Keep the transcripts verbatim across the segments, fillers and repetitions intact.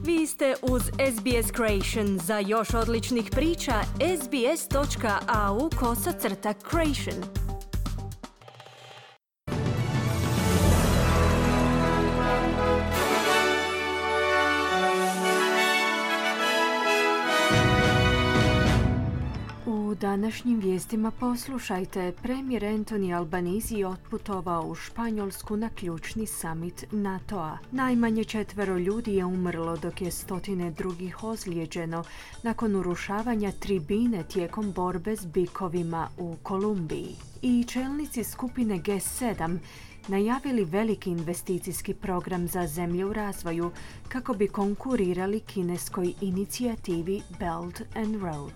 Vi ste uz S B S Creation. Za još odličnih priča, sbs.au kosacrta creation. U današnjim vijestima poslušajte, premijer Anthony Albanese je otputovao u Španjolsku na ključni summit NATO-a. Najmanje četvero ljudi je umrlo, dok je stotine drugih ozlijeđeno nakon urušavanja tribine tijekom borbe s bikovima u Kolumbiji. I čelnici skupine G sedam najavili veliki investicijski program za zemlje u razvoju kako bi konkurirali kineskoj inicijativi Belt and Road.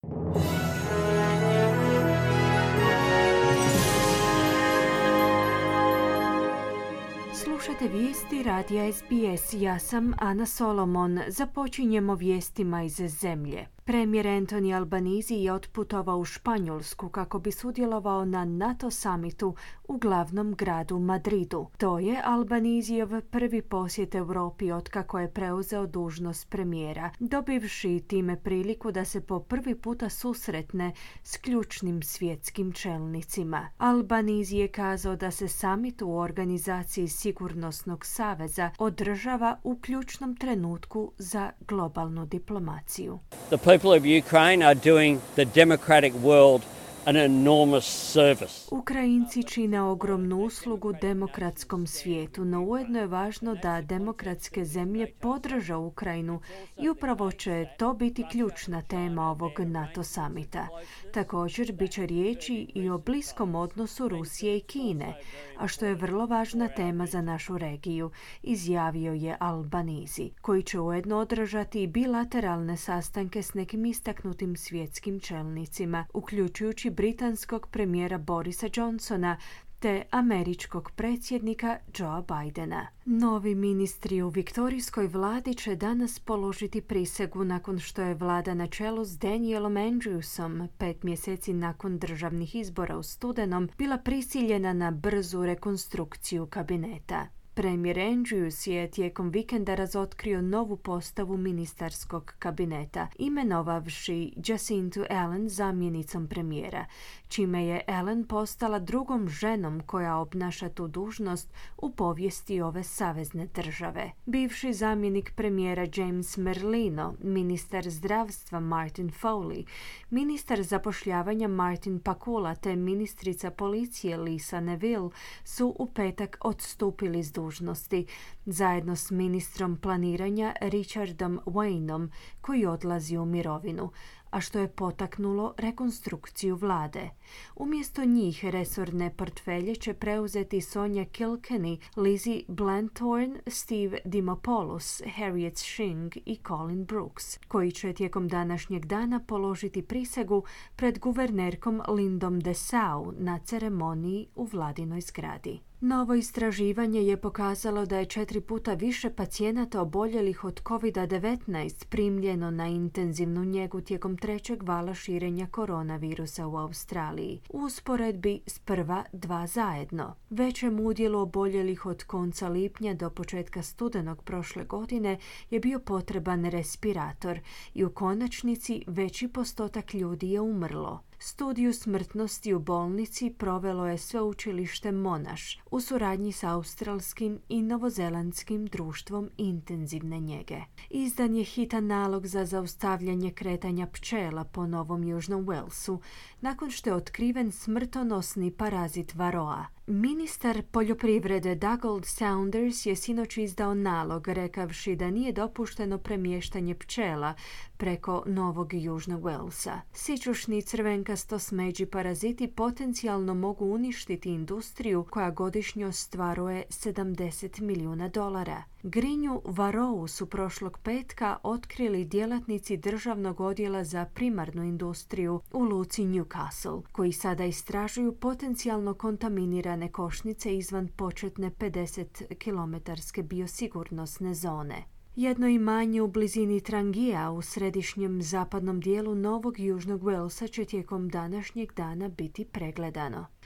Slušate vijesti radija S B S. Ja sam Ana Solomon. Započinjemo vijestima iz zemlje. Premijer Anthony Albanese je otputovao u Španjolsku kako bi sudjelovao na NATO summitu u glavnom gradu Madridu. To je Albanesejev prvi posjet Europi otkako je preuzeo dužnost premijera, dobivši time priliku da se po prvi puta susretne s ključnim svjetskim čelnicima. Albanese je kazao da se summit u organizaciji Sigurnosnog saveza održava u ključnom trenutku za globalnu diplomaciju. The people of Ukraine are doing the democratic world an enormous service. Ukrajinci čine ogromnu uslugu demokratskom svijetu, no ujedno je važno da demokratske zemlje podrže Ukrajinu i upravo će to biti ključna tema ovog NATO samita. Također bit će riječi i o bliskom odnosu Rusije i Kine, a što je vrlo važna tema za našu regiju, izjavio je Albanese, koji će ujedno održati i bilateralne sastanke s nekim istaknutim svjetskim čelnicima, uključujući britanskog premijera Borisa Johnsona te američkog predsjednika Joea Bidena. Novi ministri u viktorijskoj vladi će danas položiti prisegu nakon što je vlada na čelu s Danielom Andrewsom pet mjeseci nakon državnih izbora u studenom bila prisiljena na brzu rekonstrukciju kabineta. Premijer Andrews je tijekom vikenda razotkrio novu postavu ministarskog kabineta, imenovavši Jacintu Allen zamjenicom premijera, čime je Allen postala drugom ženom koja obnaša tu dužnost u povijesti ove savezne države. Bivši zamjenik premijera James Merlino, ministar zdravstva Martin Foley, ministar zapošljavanja Martin Pakula te ministrica policije Lisa Neville su u petak odstupili s dužnosti, zajedno s ministrom planiranja Richardom Wayneom, koji odlazi u mirovinu, a što je potaknulo rekonstrukciju vlade. Umjesto njih resorne portfelje će preuzeti Sonja Kilkenny, Lizzie Blanthorne, Steve Dimopoulos, Harriet Shing i Colin Brooks, koji će tijekom današnjeg dana položiti prisegu pred guvernerkom Lindom Dessau na ceremoniji u vladinoj zgradi. Novo istraživanje je pokazalo da je četiri puta više pacijenata oboljelih od covid devetnaest primljeno na intenzivnu njegu tijekom trećeg vala širenja koronavirusa u Australiji, u usporedbi s prva dva zajedno. Većem udjelu oboljelih od konca lipnja do početka studenog prošle godine je bio potreban respirator i u konačnici veći postotak ljudi je umrlo. Studiju smrtnosti u bolnici provelo je sveučilište Monash u suradnji s australskim i novozelandskim društvom intenzivne njege. Izdan je hitan nalog za zaustavljanje kretanja pčela po Novom Južnom Walesu nakon što je otkriven smrtonosni parazit varoa. Ministar poljoprivrede Dougald Saunders je sinoć izdao nalog rekavši da nije dopušteno premještanje pčela preko Novog Južnog Walesa. Sićušni crvenkasto smeđi paraziti potencijalno mogu uništiti industriju koja godišnje ostvaruje sedamdeset milijuna dolara. Grinju varou su prošlog petka otkrili djelatnici državnog odjela za primarnu industriju u luci Newcastle, koji sada istražuju potencijalno kontaminirane košnice izvan početne pedeset kilometarske biosigurnosne zone. Jedno imanje u blizini Trangija u središnjem zapadnom dijelu Novog Južnog Walesa će tijekom današnjeg dana biti pregledano.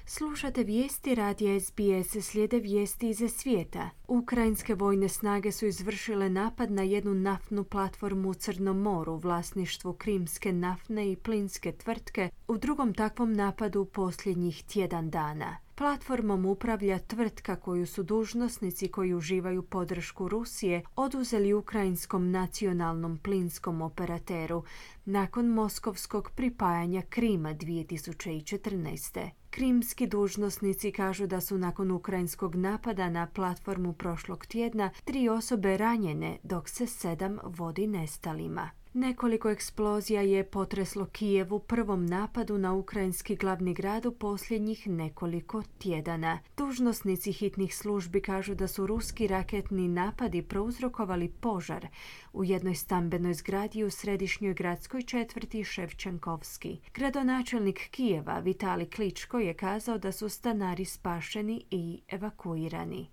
Slušate vijesti radija S B S, slijede vijesti iz svijeta. Ukrajinske vojne snage su izvršile napad na jednu naftnu platformu u Crnom moru u vlasništvu krimske naftne i plinske tvrtke u drugom takvom napadu posljednjih tjedan dana. Platformom upravlja tvrtka koju su dužnosnici koji uživaju podršku Rusije oduzeli ukrajinskom nacionalnom plinskom operateru nakon moskovskog pripajanja Krima dvije tisuće četrnaeste. Krimski dužnosnici kažu da su nakon ukrajinskog napada na platformu prošlog tjedna tri osobe ranjene, dok se sedam vodi nestalima. Nekoliko eksplozija je potreslo Kijev u prvom napadu na ukrajinski glavni grad u posljednjih nekoliko tjedana. Dužnosnici hitnih službi kažu da su ruski raketni napadi prouzrokovali požar u jednoj stambenoj zgradi u središnjoj gradskoj četvrti Ševčenkovski. Gradonačelnik Kijeva Vitali Kličko je kazao da su stanari spašeni i evakuirani.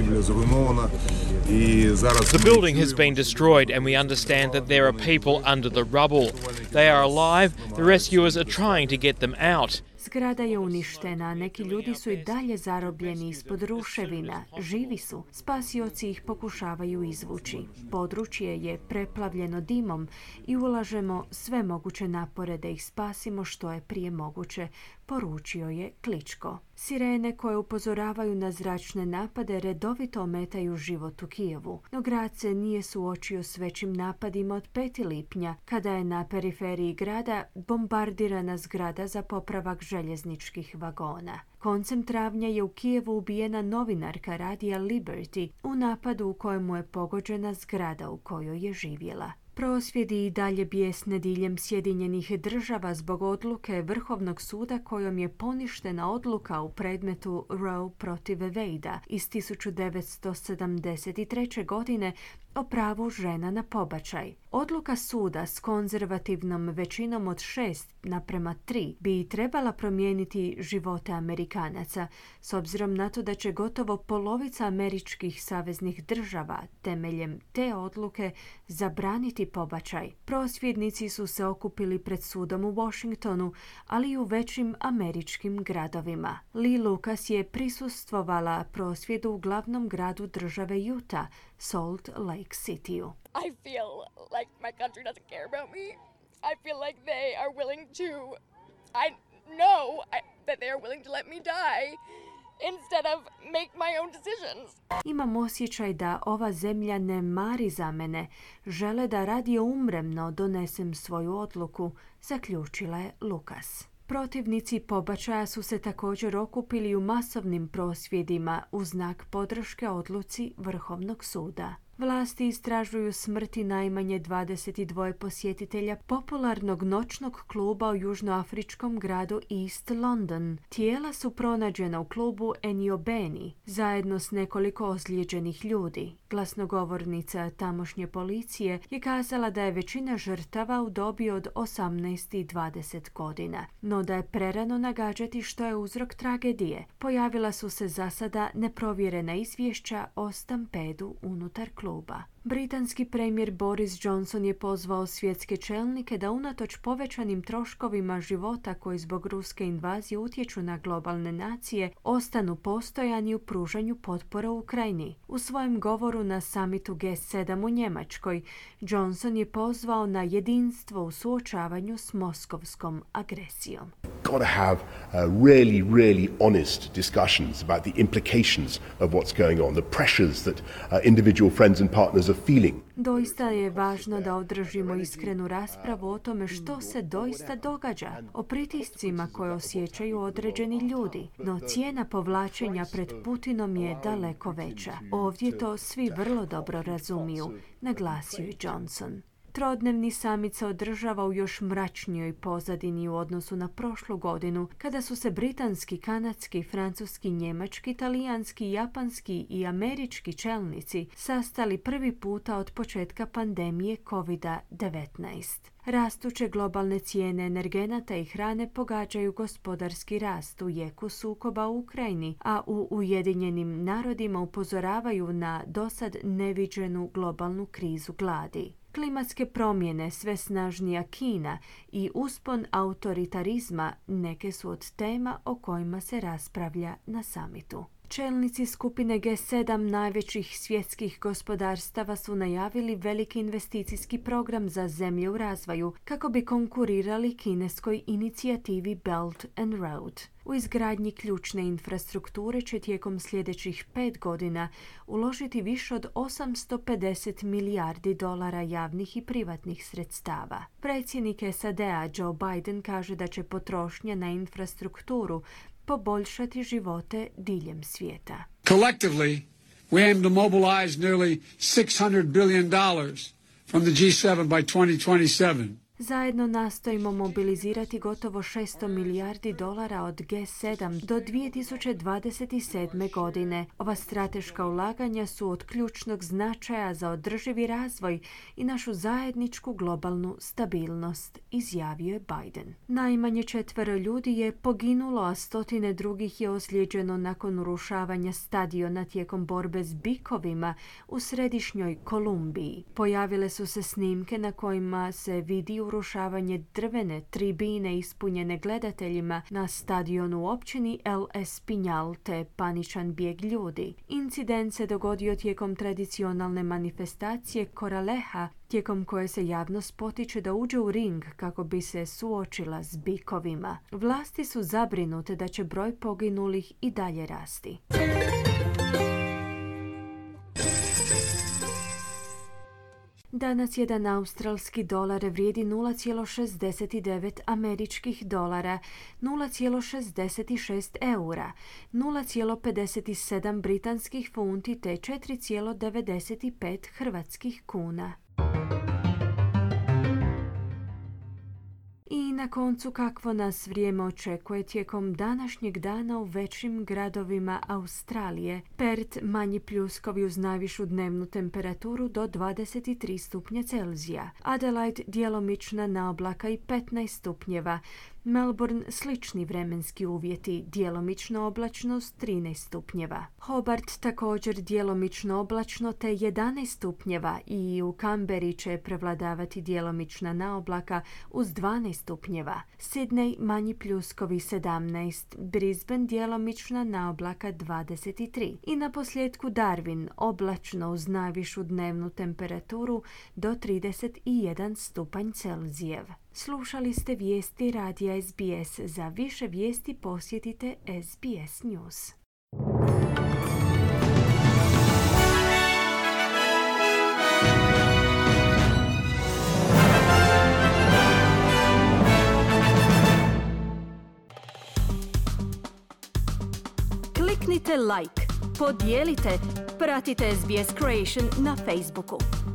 The building has been destroyed and we understand that there are people under the rubble. They are alive. The rescuers are trying to get them out. Zgrada je uništena, neki ljudi su i dalje zarobljeni ispod ruševina. Živi su, spasioci ih pokušavaju izvući. Područje je preplavljeno dimom i ulažemo sve moguće napore da ih spasimo što je prije moguće, poručio je Kličko. Sirene koje upozoravaju na zračne napade redovito ometaju život u Kijevu, no grad se nije suočio s većim napadima od petog lipnja, kada je na periferiji grada bombardirana zgrada za popravak željezničkih vagona. Koncem travnja je u Kijevu ubijena novinarka radija Liberty u napadu u kojemu je pogođena zgrada u kojoj je živjela. Prosvjedi i dalje bijesne diljem Sjedinjenih država zbog odluke Vrhovnog suda kojom je poništena odluka u predmetu Roe protiv Wadea iz tisuću devetsto sedamdeset treće. godine o pravu žena na pobačaj. Odluka suda s konzervativnom većinom od šest naprema tri bi trebala promijeniti živote Amerikanaca, s obzirom na to da će gotovo polovica američkih saveznih država temeljem te odluke zabraniti pobačaj. Prosvjednici su se okupili pred sudom u Washingtonu, ali i u većim američkim gradovima. Lee Lucas je prisustvovala prosvjedu u glavnom gradu države Utah, Salt Lake Cityu. I feel like my country doesn't care about me. I feel like they are willing to, I know I, that they are willing to let me die instead of make my own decisions. Imam osjećaj da ova zemlja ne mari za mene. Žele da radije umrem, no donesem svoju odluku, zaključila je Lucas. Protivnici pobačaja su se također okupili u masovnim prosvjedima u znak podrške odluci Vrhovnog suda. Vlasti istražuju smrti najmanje dvadeset dva posjetitelja popularnog noćnog kluba u južnoafričkom gradu East London. Tijela su pronađena u klubu Eniobeni, zajedno s nekoliko ozlijeđenih ljudi. Glasnogovornica tamošnje policije je kazala da je većina žrtava u dobi od osamnaest i dvadeset godina, no da je prerano nagađati što je uzrok tragedije. Pojavila su se za sada neprovjerena izvješća o stampedu unutar kluba. Britanski premijer Boris Johnson je pozvao svjetske čelnike da unatoč povećanim troškovima života koji zbog ruske invazije utječu na globalne nacije, ostanu postojani u pružanju potpore Ukrajini. U svojem govoru na samitu G sedam u Njemačkoj, Johnson je pozvao na jedinstvo u suočavanju s moskovskom agresijom. Got to have uh, really, really honest discussions about the implications of what's going on, the pressures that uh, individual friends and partners are feeling. Doista je važno da održimo iskrenu raspravu o tome što se doista događa, o pritiscima koje osjećaju određeni ljudi, no cijena povlačenja pred Putinom je daleko veća. Ovdje to svi vrlo dobro razumiju, naglasio je Johnson. Trodnevni samit se održava u još mračnijoj pozadini u odnosu na prošlu godinu, kada su se britanski, kanadski, francuski, njemački, talijanski, japanski i američki čelnici sastali prvi puta od početka pandemije kovid devetnaest. Rastuće globalne cijene energenata i hrane pogađaju gospodarski rast u jeku sukoba u Ukrajini, a u Ujedinjenim narodima upozoravaju na dosad neviđenu globalnu krizu gladi. Klimatske promjene, sve snažnija Kina i uspon autoritarizma neke su od tema o kojima se raspravlja na samitu. Čelnici skupine G sedam najvećih svjetskih gospodarstava su najavili veliki investicijski program za zemlje u razvoju kako bi konkurirali kineskoj inicijativi Belt and Road. U izgradnji ključne infrastrukture će tijekom sljedećih pet godina uložiti više od osamsto pedeset milijardi dolara javnih i privatnih sredstava. Predsjednik S A D-a Joe Biden kaže da će potrošnja na infrastrukturu poboljšati živote diljem svijeta. Collectively, we aim to mobilize nearly six hundred billion dollars from the G seven by twenty twenty-seven. Zajedno nastojimo mobilizirati gotovo šesto milijardi dolara od G sedam do dvije tisuće dvadeset sedme. godine. Ova strateška ulaganja su od ključnog značaja za održivi razvoj i našu zajedničku globalnu stabilnost, izjavio je Biden. Najmanje četvero ljudi je poginulo, a stotine drugih je ozlijeđeno nakon urušavanja stadiona tijekom borbe s bikovima u središnjoj Kolumbiji. Pojavile su se snimke na kojima se vidi urušavanje drvene tribine ispunjene gledateljima na stadionu u općini El Espinal te paničan bijeg ljudi. Incident se dogodio tijekom tradicionalne manifestacije Coraleja, tijekom koje se javnost potiče da uđe u ring kako bi se suočila s bikovima. Vlasti su zabrinute da će broj poginulih i dalje rasti. Danas jedan australski dolar vrijedi nula zarez šezdeset devet američkih dolara, nula zarez šezdeset šest eura, nula zarez pedeset sedam britanskih funti te četiri zarez devedeset pet hrvatskih kuna. I na koncu, kakvo nas vrijeme očekuje tijekom današnjeg dana u većim gradovima Australije. Perth manji pljuskovi uz najvišu dnevnu temperaturu do dvadeset tri stupnja Celzija. Adelaide djelomična naoblaka i petnaest stupnjeva. Melbourne slični vremenski uvjeti, djelomično oblačnost trinaest stupnjeva. Hobart također djelomično oblačno te jedanaest stupnjeva i u Canberri će prevladavati djelomična naoblaka uz dvanaest stupnjeva. Sydney manji pljuskovi sedamnaest, Brisbane djelomična naoblaka dvadeset tri. I na posljedku Darwin oblačno uz najvišu dnevnu temperaturu do trideset jedan stupanj Celzijev. Slušali ste vijesti radija S B S. Za više vijesti posjetite S B S News. Kliknite like, podijelite, pratite S B S Creation na Facebooku.